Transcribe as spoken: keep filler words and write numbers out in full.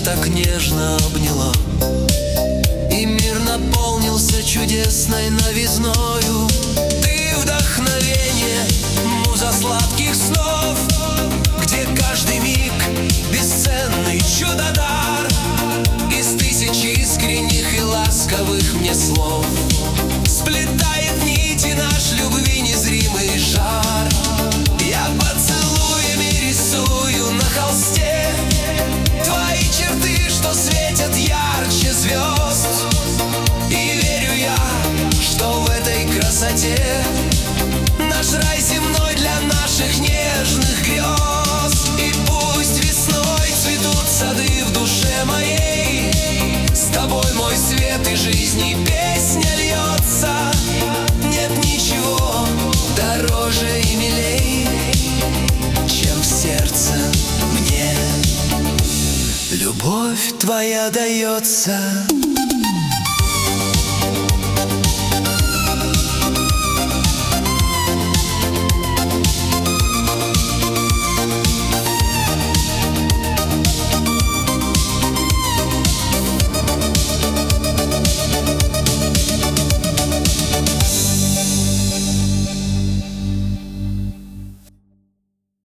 так нежно обняла, и мир наполнился чудесной новизною. Ты вдохновение, муза сладких снов, где каждый миг бесценный чудо-дар из тысячи искренних и ласковых мне слов. Сплетает нити наш любви незримый жар. Я поцелуями рисую на холсте твои черты, что светят ярче звезд. И верю я, что в этой красоте наш рай земной для наших нежных грез. И пусть весной цветут сады в душе моей, с тобой мой свет и жизнь и песня льется. Нет ничего дороже и милей, чем в сердце мне любовь твоя дается.